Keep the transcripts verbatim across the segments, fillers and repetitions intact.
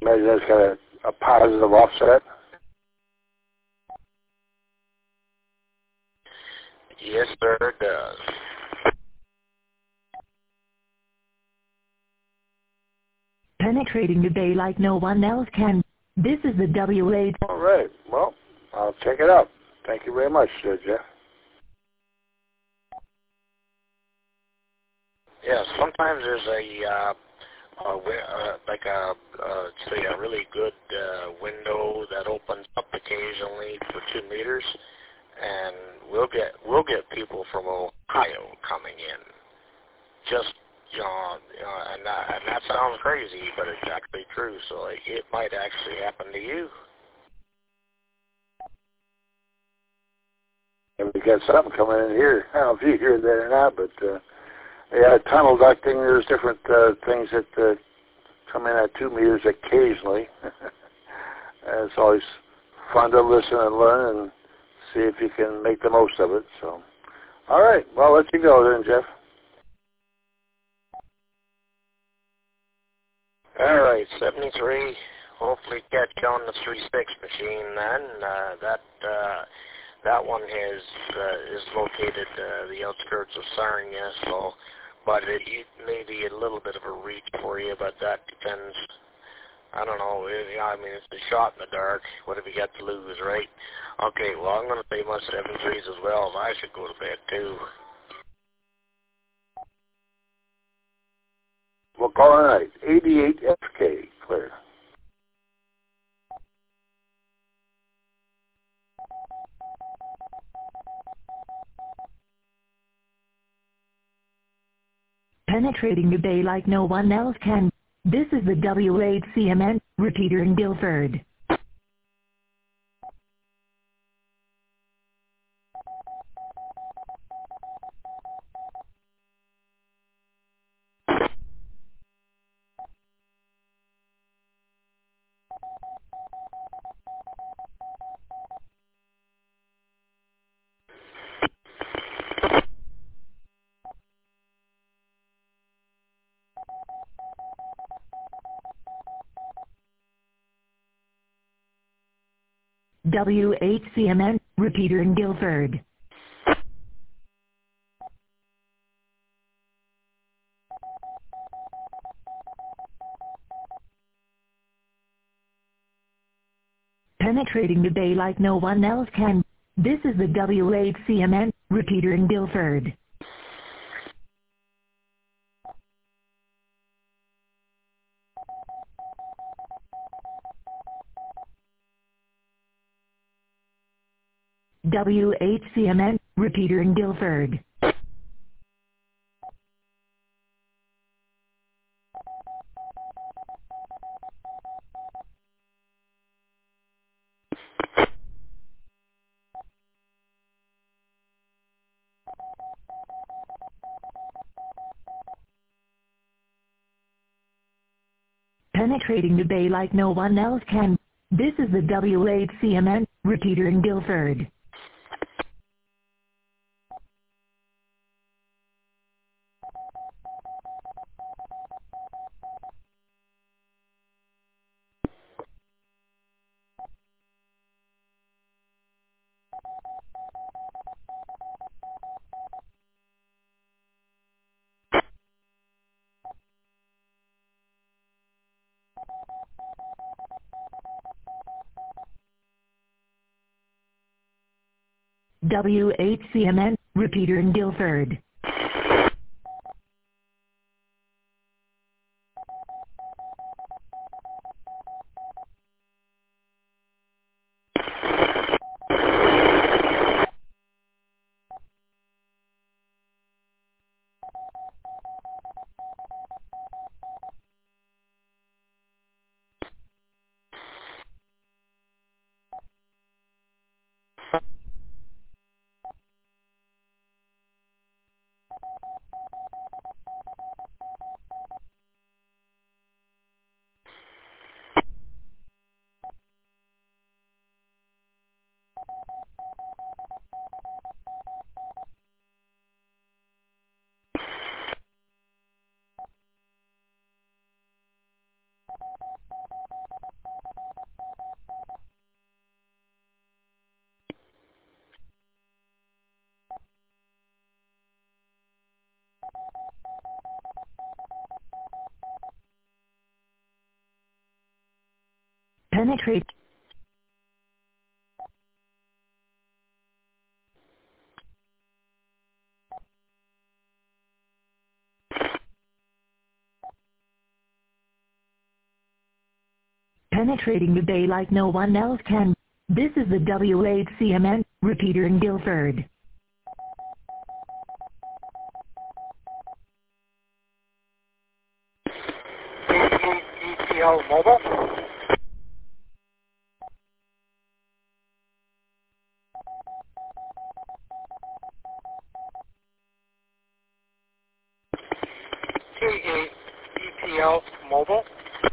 Imagine that's got a, a positive offset. Yes, sir, it does. Penetrating the bay like no one else can. This is the W A. All right. Well, I'll check it out. Thank you very much, uh, Jeff. Yeah, sometimes there's a, uh, a uh, like a, uh, say a really good uh, window that opens up occasionally for two meters, and we'll get we'll get people from Ohio coming in. Just you know, you know and, that, and that sounds crazy, but it's actually true. So it, it might actually happen to you. And we got something coming in here. I don't know if you hear that or not, but uh, yeah, tunnel ducting. There's different uh, things that uh, come in at two meters occasionally. And it's always fun to listen and learn and see if you can make the most of it. So, all right. Well, I'll let you go then, Jeff. All right, seventy-three. Hopefully catch you on the three six machine then. Uh, that uh, that one is uh, is located uh, the outskirts of Sarnia, so but it, it may be a little bit of a reach for you, but that depends. I don't know. It, I mean, it's a shot in the dark. What have you got to lose, right? Okay, well, I'm going to say my seven threes as well, and I should go to bed too. We'll call it a night. eighty-eight F K, clear. Penetrating the bay like no one else can. This is the W eight C M N repeater in Guilford. W eight C M N repeater in Guilford. Penetrating the bay like no one else can. This is the W eight C M N repeater in Guilford. W eight C M N repeater in Guilford. Penetrating the bay like no one else can. This is the W eight C M N repeater in Guilford. W eight C M N repeater in Guilford. Penetrate. Penetrating the bay like no one else can. This is the W eight C M N repeater in Guilford. E T L Mobile. T eight E T L Mobile.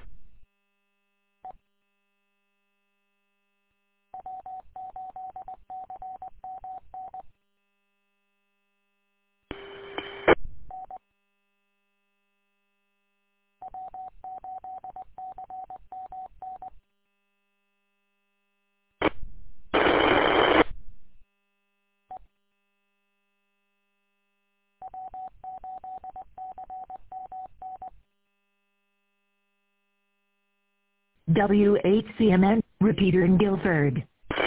W eight C M N repeater in Guilford.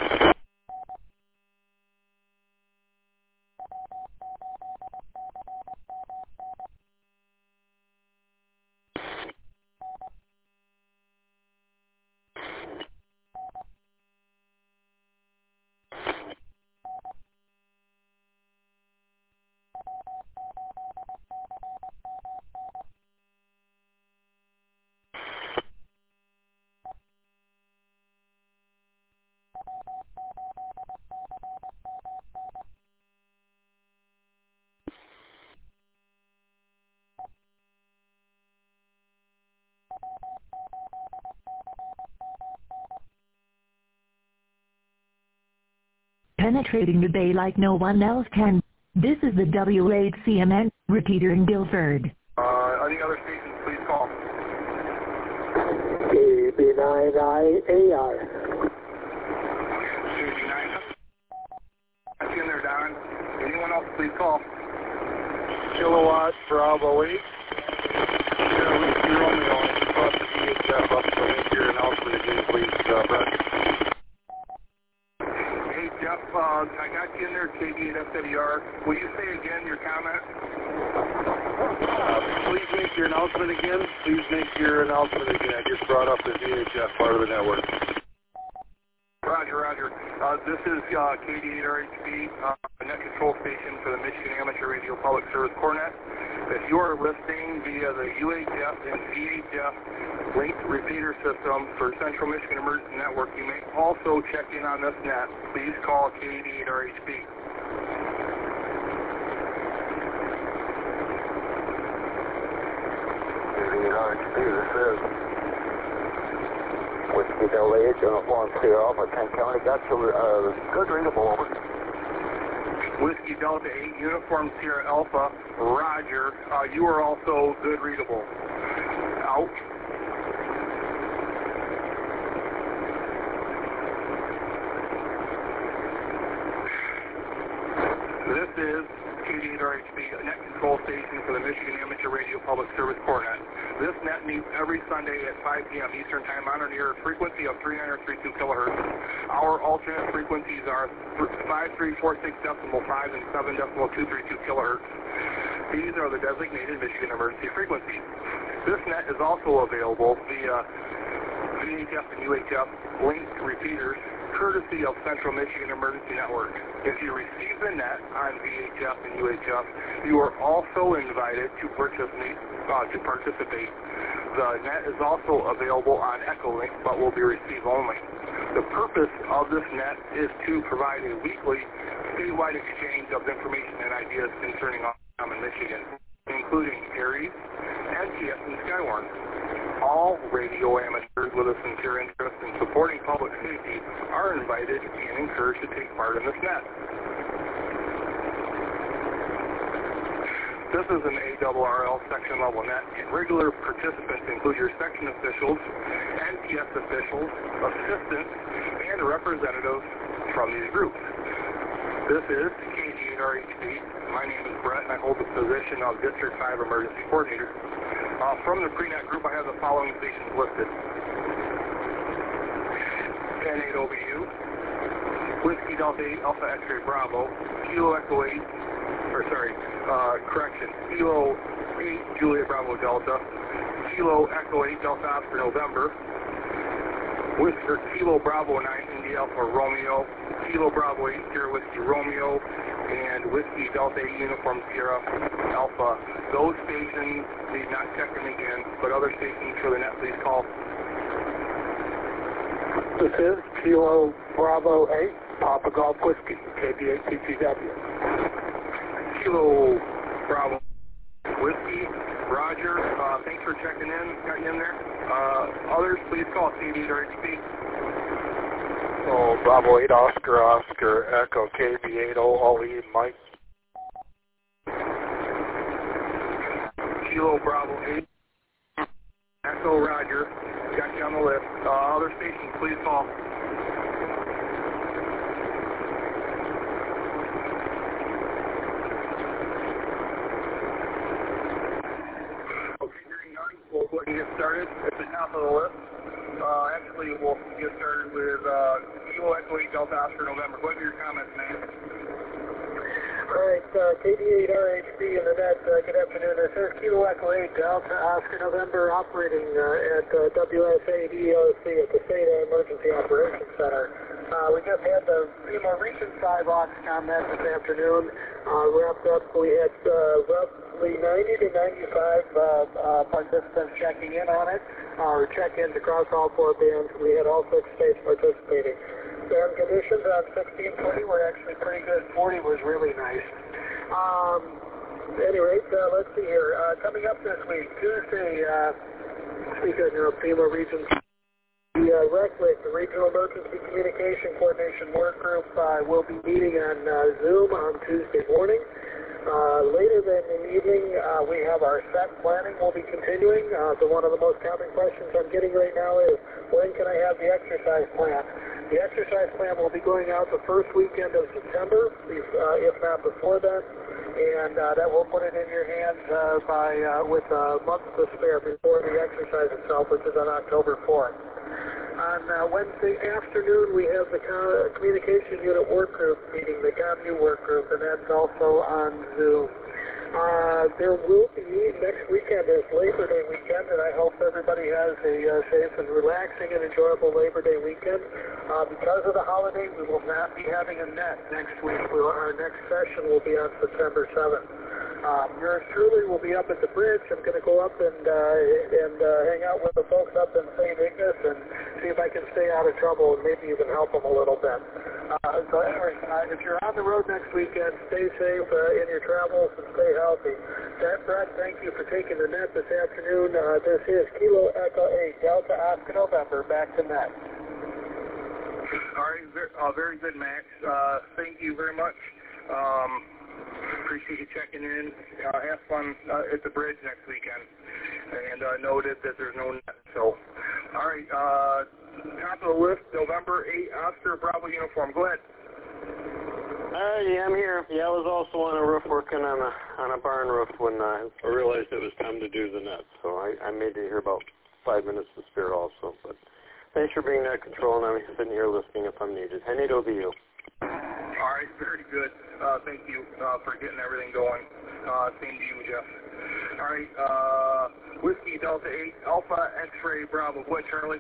Penetrating the bay like no one else can. This is the W eight C M N repeater in Guilford. Uh, any other stations, please call. K B nine I A R. K B nine. That's in there, Don. Anyone else, please call. Kilowatt Bravo eight. Yeah, you're only on across the D H F up to make your announcement again, please, uh, Brett. Hey, Jeff, uh, I got you in there, K D eight F W R. Will you say again your comment? Uh, please make your announcement again. Please make your announcement again. I just brought up the D H F part of the network. Roger, Roger. Uh, this is uh, K D eight R H B, uh, net control station for the Michigan Amateur Radio Public Service Cornet. If you are listening via the U H F and V H F linked repeater system for Central Michigan Emergency Network, you may also check in on this net. Please call K D eight R H B. K D eight R H B, this is Whiskey Delta H, Uniform Sierra Alpha, Kent County. Got you, uh, good readable, over. Whiskey Delta eight, Uniform Sierra Alpha, Roger. Uh, you are also good readable. Out. This is K D eight R H B, a net control station for the Michigan Amateur Radio Public Service Cornet. This net meets every Sunday at five p m Eastern Time on or near a frequency of three nine three two kilohertz. Our alternate frequencies are five three four six decimal five and seven decimal two three two kilohertz. These are the designated Michigan emergency frequencies. This net is also available via V H F and U H F linked repeaters, courtesy of Central Michigan Emergency Network. If you receive the net on V H F and U H F, you are also invited to participate. Uh, to participate. The net is also available on Echolink, but will be receive only. The purpose of this net is to provide a weekly statewide exchange of information and ideas concerning Autumn in Michigan, including Aries, N T S, and Skywarn. All radio amateurs with a sincere interest in supporting public safety are invited and encouraged to take part in this net. This is an A R R L section level net, and regular participants include your section officials, N T S officials, assistants, and representatives from these groups. This is K D eight R H B. My name is Brett, and I hold the position of District five Emergency Coordinator. Uh, from the pre-net group, I have the following stations listed. N A W, Whiskey Delta eight Alpha X-Ray Bravo, Kilo Echo eight, or sorry, uh, correction, Kilo eight Juliet Bravo Delta, Kilo Echo eight Delta Oscar November, Whisker Kilo Bravo nine India Alpha Romeo, Kilo Bravo eight Sierra Whiskey Romeo, and Whiskey Delta eight Uniform Sierra Alpha. Those stations need not check in again, but other stations for the net, please call. This is Kilo Bravo eight, Papa Golf Whiskey, K B eight T T W. Kilo Bravo Whiskey, Roger, uh, thanks for checking in, got you in there. Uh, others, please call C D or H P. Oh, Bravo eight Oscar, Oscar, Echo, K B eight O, Ollie, Mike. Kilo Bravo eight, Echo, Roger, got you on the list. Uh, other stations, please call. We'll go ahead and get started at the top of the list. Uh, actually, we'll get started with uh, Kilo Echo eight Delta Oscar November. Go ahead with your comments, man. All right, uh, K B eight R H B in the net, uh, good afternoon. This is Kilo Echo eight Delta Oscar November operating uh, at uh, W S A D O C at the State Emergency Operations Center. Uh, we just had the FEMA Region five Aux comment this afternoon uh, wrapped up. We had uh, roughly ninety to ninety-five uh, uh, participants checking in on it, or check-ins across all four bands. We had all six states participating. Band conditions on sixteen twenty were actually pretty good. forty was really nice. Um, at any rate, uh, let's see here. Uh, coming up this week, Tuesday, uh, speaking of FEMA Region, the uh, RECWIC, the Regional Emergency Communication Coordination Work Group, uh, will be meeting on uh, Zoom on Tuesday morning. Uh, later in the evening, uh, we have our S E C planning. We'll be continuing. Uh, so one of the most common questions I'm getting right now is, when can I have the exercise plan? The exercise plan will be going out the first weekend of September, uh, if not before then, and uh, that will put it in your hands uh, by uh, with a month to spare before the exercise itself, which is on October fourth. On uh, Wednesday afternoon, we have the co- Communication Unit Work Group meeting, the ComU Work Group, and that's also on Zoom. Uh, there will be, next weekend is Labor Day weekend, and I hope everybody has a uh, safe and relaxing and enjoyable Labor Day weekend. Uh, because of the holiday, we will not be having a net next week. We'll, our next session will be on September seventh. Um, yours truly will be up at the bridge. I'm going to go up and uh, and uh, hang out with the folks up in Saint Ignace and see if I can stay out of trouble and maybe even help them a little bit. Uh, so anyway, uh, if you're on the road next weekend, stay safe uh, in your travels and stay healthy. That, Brett, thank you for taking the net this afternoon. Uh, this is Kilo Echo eight Delta Oscar November, back to net. All right, very, uh, very good, Max. Uh, thank you very much. Um, Appreciate you checking in. Uh, have fun uh, at the bridge next weekend. And uh, noted that there's no net. So, all right, uh, top of the list, November eighth, Oscar Bravo uniform. Go ahead. Uh, yeah, I'm here. Yeah, I was also on a roof working on a on a barn roof when uh, I realized it was time to do the net. So I, I made it here about five minutes to spare also. But thanks for being that control, and I'm sitting here listening if I'm needed. I need O B U. All right, very good. Uh, thank you uh, for getting everything going. Uh, same to you, Jeff. All right, uh, Whiskey Delta eight Alpha X-Ray Bravo. What, Charlie?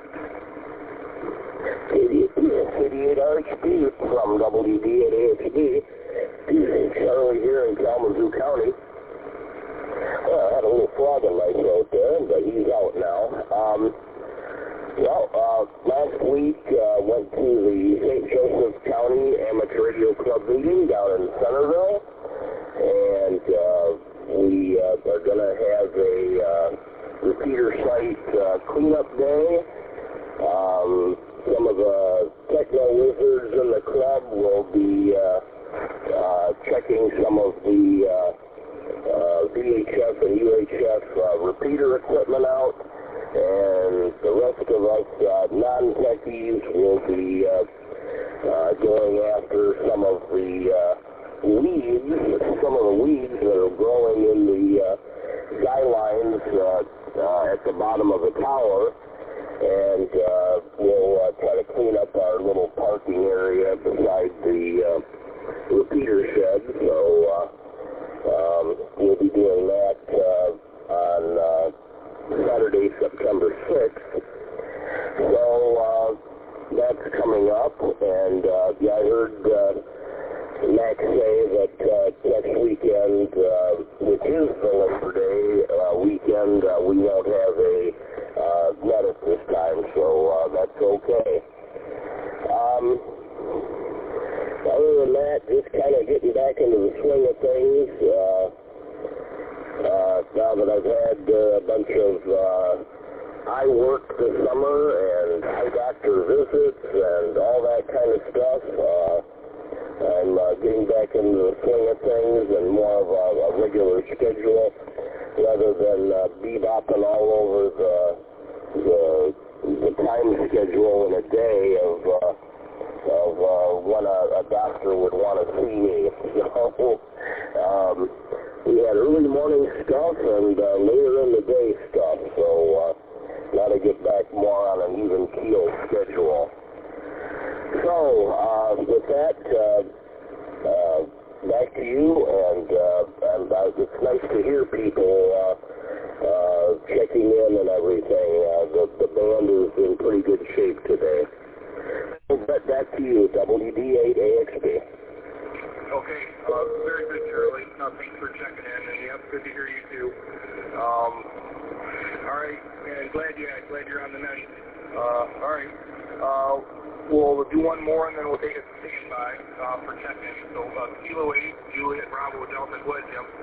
eighty-eight R H B from W D at A H B. Charlie here in Kalamazoo County. Well, I had a little frog in my throat there, but he's out now. Um, Well, uh, last week uh, went to the Saint Joseph County Amateur Radio Club meeting down in Centerville, and uh, we uh, are going to have a uh, repeater site uh, cleanup day. Um, some of the techno wizards in the club will be uh, uh, checking some of the uh, uh, V H F and U H F uh, repeater equipment out. And the rest of us uh, non-techies will be uh, uh, going after some of the uh, weeds, some of the weeds that are growing in the uh, skylines uh, uh, at the bottom of the tower, and uh, we'll uh, try to clean up that's coming up, and uh, yeah, I heard uh, Max say that uh, next weekend, uh, which is the Labor Day uh, weekend, uh, we won't have a uh, net at this time, so uh, that's okay. Um, other than that, just kind of getting back into the swing of things. Uh, uh, now that I've had uh, a bunch of uh, eye work this summer and eye doctor visits and all that kind of stuff, uh, I'm uh, getting back into the swing of things and more of a, a regular schedule rather than uh, bebopping all over the, the the time schedule in a day of uh, of uh, when a, a doctor would want to see me. So um, we had early morning stuff and uh, later in the day stuff. So uh, got to get back more on an even keel schedule. So, uh, with that, uh, uh, back to you, and, uh, and uh, it's nice to hear people uh, uh, checking in and everything. Uh, the, the band is in pretty good shape today. So, but back to you, W D eight A X B. Okay, uh, very good, Charlie. Uh, thanks for checking in, and yep, good to hear you too. Um, all right, and glad you, glad you're on the night. Uh, all right. Uh, We'll do one more, and then we'll take it to standby uh, for check-in. So, uh, Kilo eight, Juliet, Bravo, Delta, go ahead, Jim.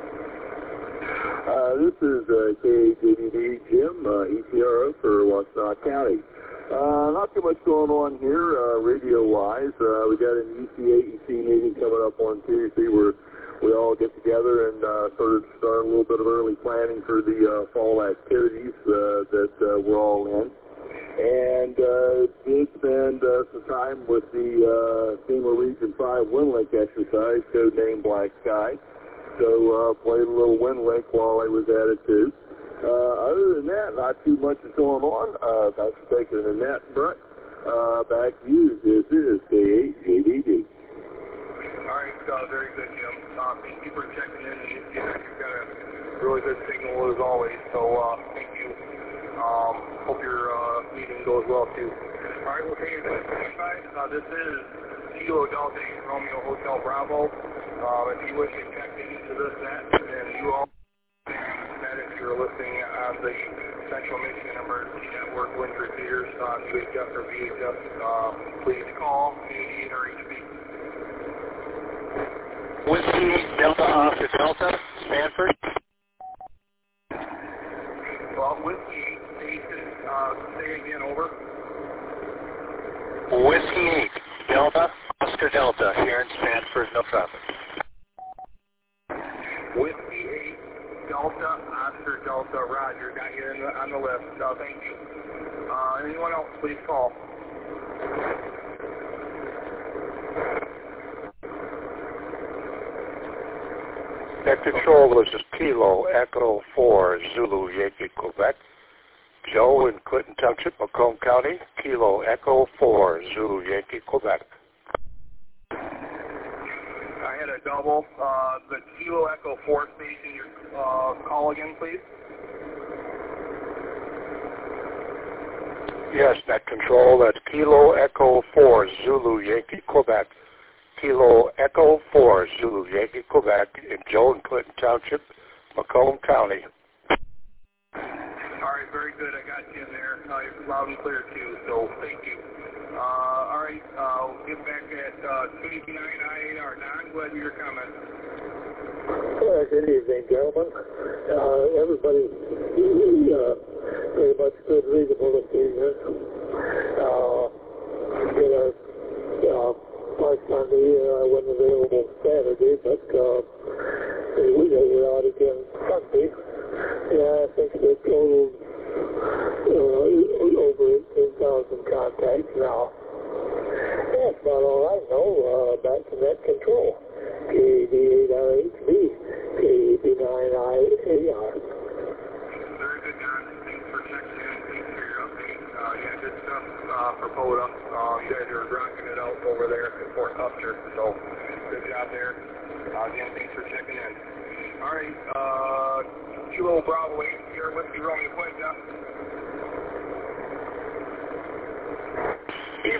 Uh, this is uh, K J D D, Jim, uh, E T R O for Washtenaw County. Uh, not too much going on here, uh, radio-wise. Uh, we got an E C A E C meeting coming up on Tuesday where we all get together and uh, sort of start a little bit of early planning for the uh, fall activities uh, that uh, we're all in. And uh, did spend uh, some time with the uh, FEMA Region five WinLink exercise, codenamed Black Sky. So uh, played a little WinLink while I was at it too. Uh, other than that, not too much is going on. Uh, thanks for taking the net, Brett. Uh, back to you. This is K eight J D D. All right, uh, very good, Jim. Uh, thank you for checking in. You, you know, you've got a really good signal as always, so uh, thank you. Um, hope your uh, meeting goes well, too. All right, we'll take it to standby. Uh, this is Kilo Delta Romeo Hotel Bravo. Um, if you wish to check into this net, then you all net if you're listening on the Central Michigan Emergency Network wind repeaters on U H F or V H F, uh, please call eighty-eight R H B. Whiskey Delta Oscar Delta, Stanford. Well, Whiskey Station, uh, say again, over. Whiskey eight, Delta, Oscar Delta, here in Stanford, no traffic. Whiskey eight, Delta, Oscar Delta, Roger, got you in the, on the list, uh, thank you. Uh, anyone else, please call. Net control, this is Kilo Echo four, Zulu Yankee, Quebec. Joe in Clinton Township, Macomb County, Kilo Echo four, Zulu Yankee, Quebec. I had a double. Uh, the Kilo Echo four station, your uh, call again, please. Yes, net control, that's Kilo Echo four, Zulu Yankee, Quebec. Kilo Echo four, Zulu Yankee, Quebec, in Joe and Clinton Township, Macomb County. All right, very good. I got you in there. Uh, you're loud and clear, too, so thank you. Uh, all right, uh, we'll get back at uh, two eighty-nine I eight R. Don, go ahead with your comments. Uh, good evening, gentlemen. Uh, everybody uh, very much good readable this evening. Uh, get a, uh, like Sunday, uh, I wasn't available Saturday, but uh, we were out again Sunday. Yeah, I think they totaled uh, over eighteen thousand contacts now. That's about all I know uh, about the net control. K A D eight R H B, K A D nine I A R. Very good, Don. Thanks for checking in. Thanks for your update. Uh, yeah, good stuff uh, for POTA. Uh, you guys are rocking it out over there at Fort Custer, so good job there. Uh, again, thanks for checking in. All right, uh, Kilo Bravo eight, Sierra Whiskey Romeo, go ahead, Jeff.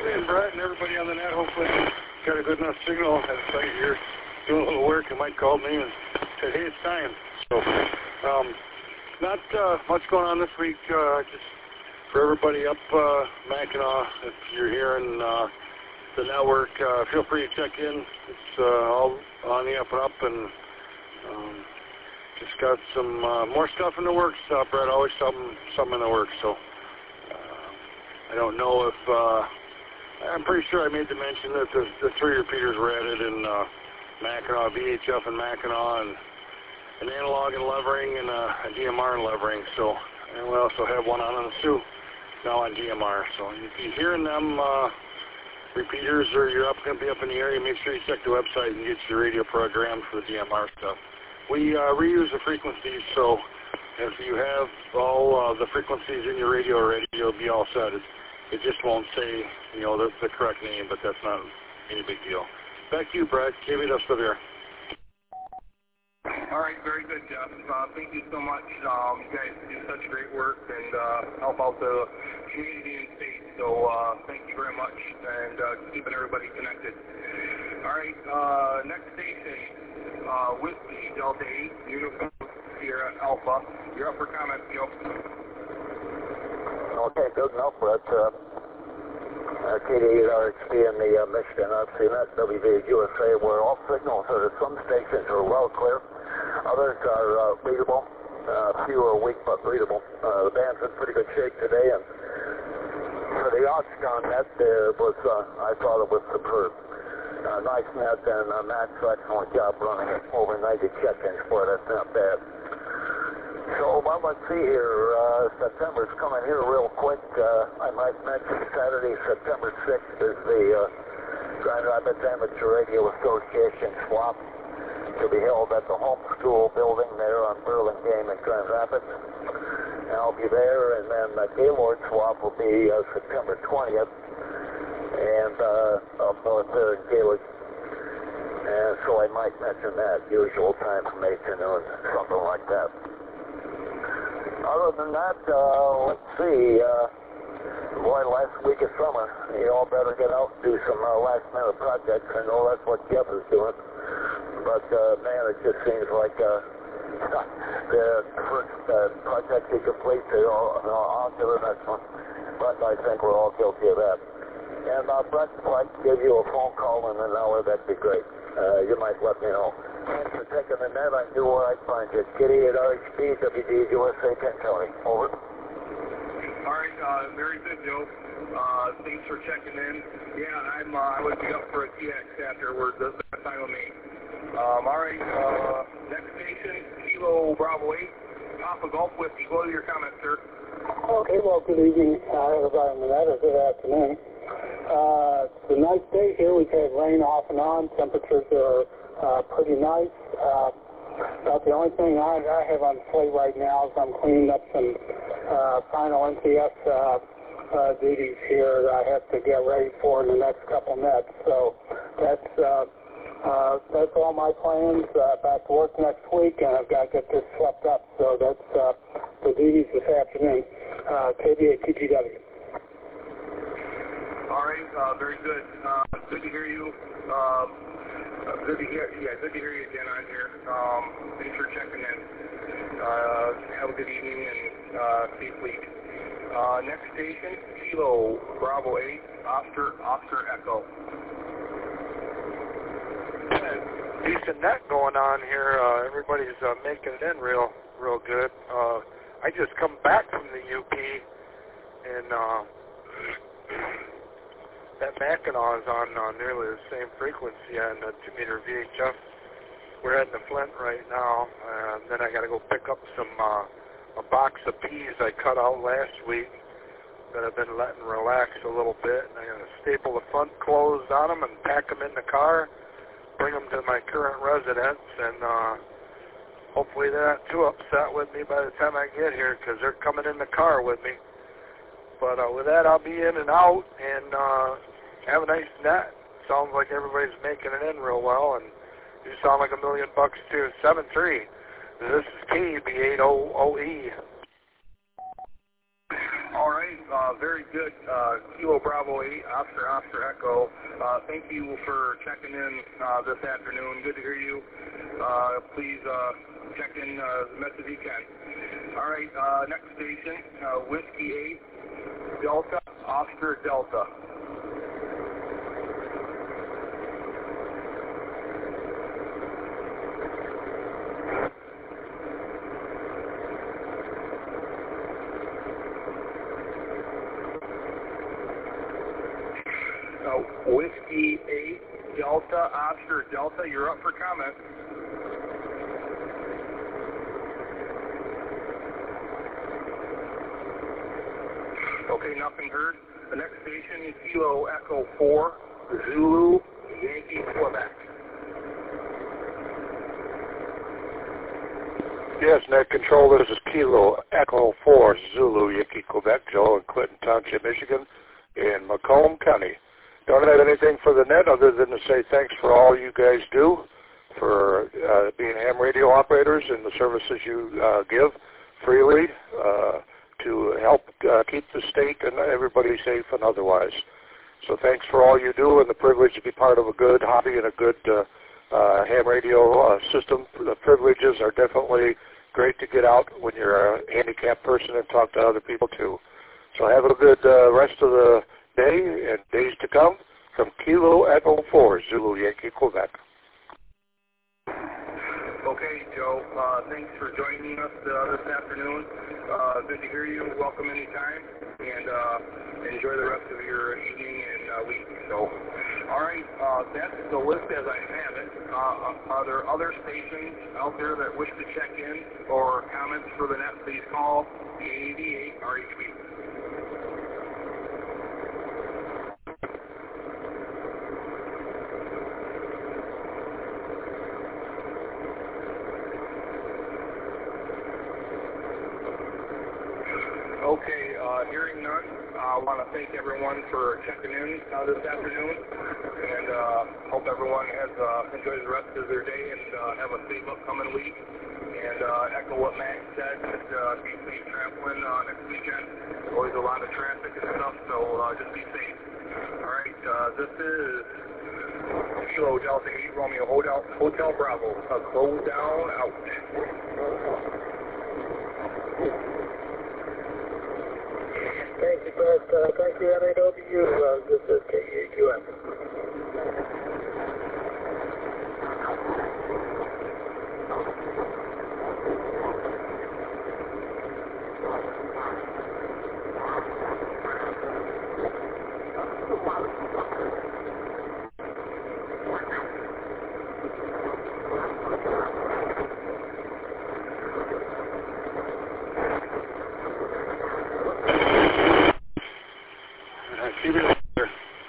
evening, Brett, and everybody on the net. Hopefully got a good enough signal. At the site here doing a little work, and Mike called me and said, hey, it's time. So um, not uh, much going on this week. Uh, just for everybody up uh, Mackinac, if you're here in uh, the network, uh, feel free to check in. It's uh, all on the up and up, and um, just got some uh, more stuff in the works. Uh, Brett, always something, something in the works. So uh, I don't know if uh, I'm pretty sure I made the mention that the, the three repeaters were added in uh, Mackinac, V H F and Mackinac, and an analog in Levering and a, a D M R in Levering. So, and we also have one on in the Sioux now on D M R. So if you're hearing them uh, repeaters or you're up going to be up in the area, make sure you check the website and get your radio program for the D M R stuff. We uh, reuse the frequencies, so if you have all uh, the frequencies in your radio already, you'll be all set. It, it just won't say, you know, the, the correct name, but that's not any big deal. Back to you, Brad. K V W here. All right, very good, Jeff. Uh, thank you so much. Um, you guys do such great work and uh, help out the community and state. So uh, thank you very much, and uh, keeping everybody connected. All right, uh, next station, uh, Whiskey Delta eight, Uniform Sierra Alpha. You're up for comment, Joe. Okay, good enough, Brett. Uh, uh, K D eight R X P in the uh, Michigan R C net, W V U S A, where all signals are, some stations are well clear. Others are uh, readable. Uh, few are weak but readable. Uh, the band's in pretty good shape today, and for the Oxcon net, it was, uh, I thought it was superb. Uh, nice net, and uh, Matt's excellent job running it. Over ninety check-ins for it. That's not bad. So, well, let's see here. Uh, September's coming here real quick. Uh, I might mention Saturday, September sixth is the uh, Grand Rapids Amateur Radio Association swap to be held at the home school building there on Burlingame in Grand Rapids. And I'll be there, and then the Gaylord swap will be uh, September twentieth, and uh, up north there in Gaylord. And so I might mention that, usual time from eight to noon, something like that. Other than that, uh, let's see, uh, boy, last week of summer, you all better get out and do some uh, last-minute projects. I know that's what Jeff is doing. But, uh, man, it just seems like uh, the first uh, project he completes, they all, no, on to the next one. But I think we're all guilty of that. And uh, Brett, if I could give you a phone call in an hour, that'd be great. Uh, you might let me know. Thanks for taking the net. I knew where I'd find you. Kitty at R H P, W D U S A, Kent County. Over. All right, uh, very good, Joe. Uh, thanks for checking in. Yeah, I'm, uh, I would be up for a T X afterwards. That's fine with me. Um, all right, uh, next station, Kilo Bravo eight, Papa Golf Whiskey. Go to your comments, sir. Okay, well, good evening, uh, everybody on the net, or good afternoon. Uh, it's a nice day here. We've had rain off and on. Temperatures are uh, pretty nice. Uh, about the only thing I, I have on plate right now is I'm cleaning up some uh, final N T S uh, uh, duties here that I have to get ready for in the next couple nets. So that's uh, uh, that's all my plans. Uh, back to work next week, and I've got to get this swept up. So that's uh, the duties this afternoon. Uh, K B A T G W. All right, uh, very good. Uh, good to hear you. Um, uh, good to hear, yeah, good to hear you again on here. Um, thanks for checking in. Uh, have a good evening and uh, safe week. Uh, next station, Kilo Bravo eight, Oscar Oscar Echo. Decent net going on here. Uh, everybody's uh, making it in real, real good. Uh, I just come back from the U P, and uh, that Mackinac is on uh, nearly the same frequency on the two meter V H F. We're heading to Flint right now, and then I got to go pick up some uh, a box of peas I cut out last week that I've been letting relax a little bit. And I'm going to staple the front closed on them and pack them in the car, bring them to my current residence, and uh, hopefully they're not too upset with me by the time I get here, because they're coming in the car with me. But uh, with that, I'll be in and out, and uh, have a nice net. Sounds like everybody's making it in real well, and you sound like a million bucks too. seven three. This is K B eight O O E. All right. uh, very good. Uh, Kilo Bravo eight, Oscar Oscar Echo. Uh, thank you for checking in uh, this afternoon. Good to hear you. Uh, please uh, check in uh, as much as you can. All right, uh, next station, uh, Whiskey eight, Delta, Oscar Delta. Whiskey eight, Delta, Oscar Delta, you're up for comment. Okay, nothing heard. The next station is Kilo Echo four, Zulu, Yankee, Quebec. Yes, Net Control, this is Kilo Echo four, Zulu, Yankee, Quebec, Joe in Clinton Township, Michigan, in Macomb County. Don't have anything for the net other than to say thanks for all you guys do for uh, being ham radio operators and the services you uh, give freely uh, to help uh, keep the state and everybody safe and otherwise. So thanks for all you do and the privilege to be part of a good hobby and a good uh, uh, ham radio uh, system. The privileges are definitely great to get out when you're a handicapped person and talk to other people too. So have a good uh, rest of the day and days to come from Kilo Echo four, Zulu, Yankee, Quebec. Okay, Joe. Uh, thanks for joining us uh, this afternoon. Uh, good to hear you. Welcome anytime, and uh, enjoy the rest of your evening and uh, week. So, all right, uh, that's the list as I have it. Uh, are there other stations out there that wish to check in or comments for the net? Please call eight eighty-eight R H B. Okay, uh, hearing none, uh, I want to thank everyone for checking in uh, this afternoon, and uh, hope everyone has uh, enjoyed the rest of their day and uh, have a safe upcoming week. And uh, echo what Matt said, that, uh, be safe traveling uh, next weekend. Always a lot of traffic and stuff, so uh, just be safe. All right, uh, this is Kilo Delta eight Romeo Hotel, Hotel Bravo. Uh, close down, out. Thank you, Brett. Uh, thank you, N A W. Uh, this is K E A Q M. Keep it there.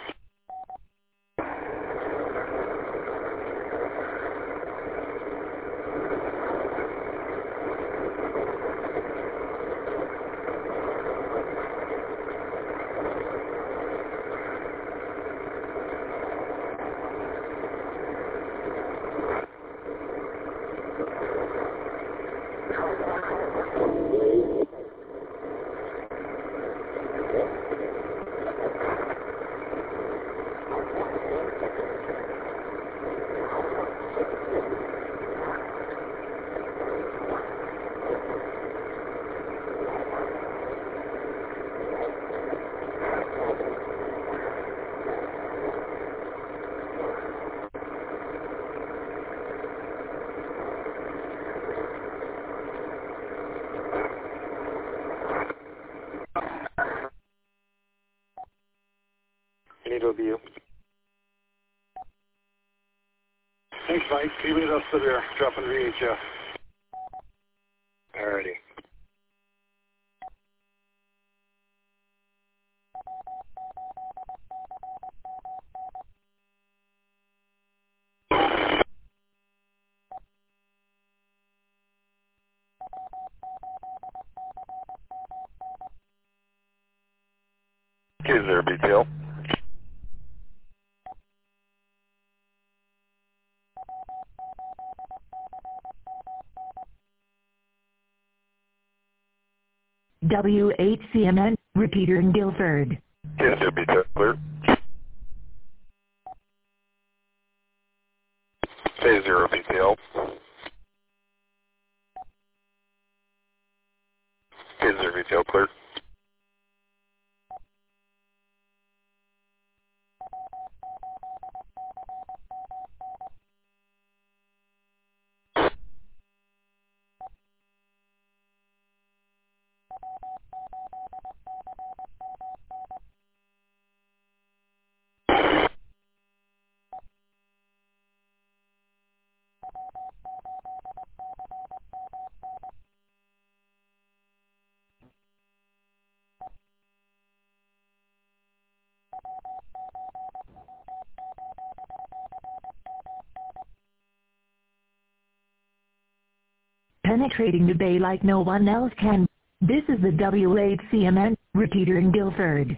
N A W. Thanks, Mike. Keep it up to there. Dropping V H F. Alrighty. Is there, B T L? W eight C M N, Repeater in Guilford. K zero B T L clear. K zero B T L. K zero B T L clear. Penetrating the bay like no one else can. This is the W eight C M N, repeater in Guilford.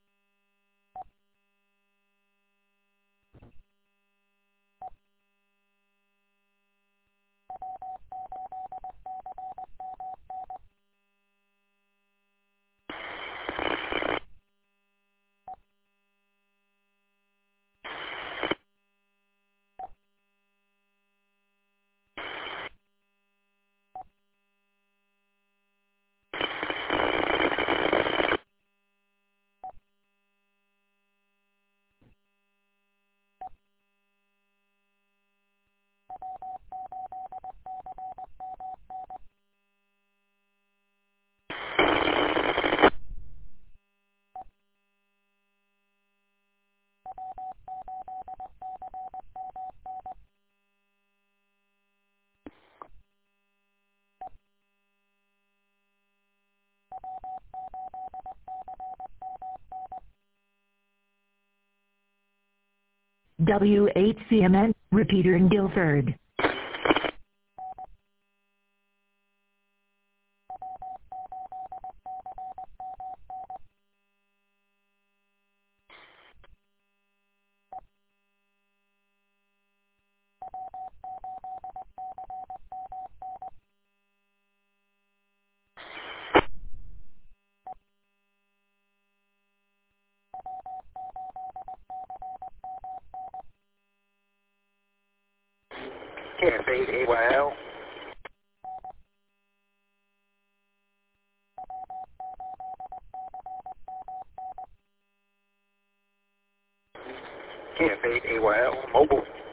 W eight C M N, repeater in Guilford. K F eight A Y L. K F eight A Y L, mobile.